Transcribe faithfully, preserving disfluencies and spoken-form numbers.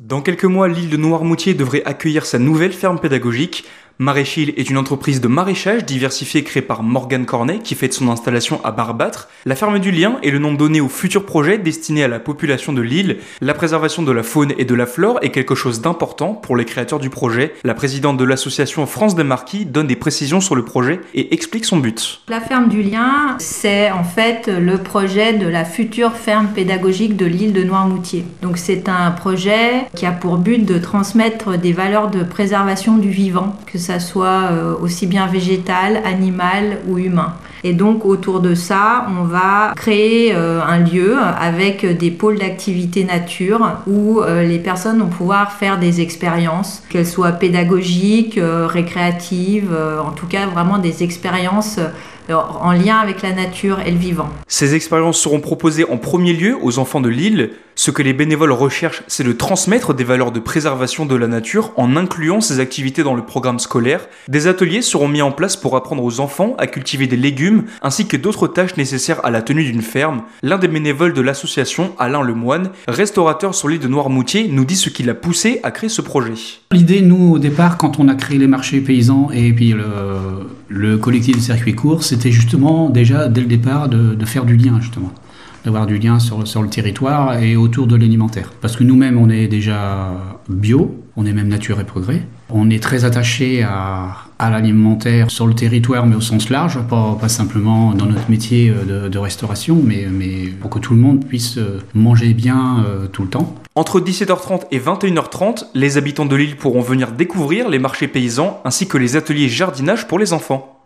Dans quelques mois, l'île de Noirmoutier devrait accueillir sa nouvelle ferme pédagogique. Maraîchil est une entreprise de maraîchage diversifiée créée par Morgane Cornet qui fête son installation à Barbâtre. La ferme du Lien est le nom donné au futur projet destiné à la population de l'île. La préservation de la faune et de la flore est quelque chose d'important pour les créateurs du projet. La présidente de l'association France des Marquis donne des précisions sur le projet et explique son but. La ferme du Lien, c'est en fait le projet de la future ferme pédagogique de l'île de Noirmoutier. Donc c'est un projet qui a pour but de transmettre des valeurs de préservation du vivant, que ça soit aussi bien végétal, animal ou humain. Et donc autour de ça, on va créer un lieu avec des pôles d'activité nature où les personnes vont pouvoir faire des expériences, qu'elles soient pédagogiques, récréatives, en tout cas vraiment des expériences en lien avec la nature et le vivant. Ces expériences seront proposées en premier lieu aux enfants de l'île. Ce que les bénévoles recherchent, c'est de transmettre des valeurs de préservation de la nature en incluant ces activités dans le programme scolaire. Des ateliers seront mis en place pour apprendre aux enfants à cultiver des légumes ainsi que d'autres tâches nécessaires à la tenue d'une ferme. L'un des bénévoles de l'association, Alain Lemoine, restaurateur sur l'île de Noirmoutier, nous dit ce qui l'a poussé à créer ce projet. L'idée, nous, au départ, quand on a créé les marchés paysans et puis le, le collectif de circuit court, c'était justement déjà dès le départ de, de faire du lien justement, d'avoir du lien sur, sur le territoire et autour de l'alimentaire. Parce que nous-mêmes, on est déjà bio, on est même nature et progrès. On est très attaché à, à l'alimentaire sur le territoire, mais au sens large, pas, pas simplement dans notre métier de, de restauration, mais, mais pour que tout le monde puisse manger bien euh, tout le temps. Entre dix-sept heures trente et vingt et une heures trente, les habitants de l'île pourront venir découvrir les marchés paysans ainsi que les ateliers jardinage pour les enfants.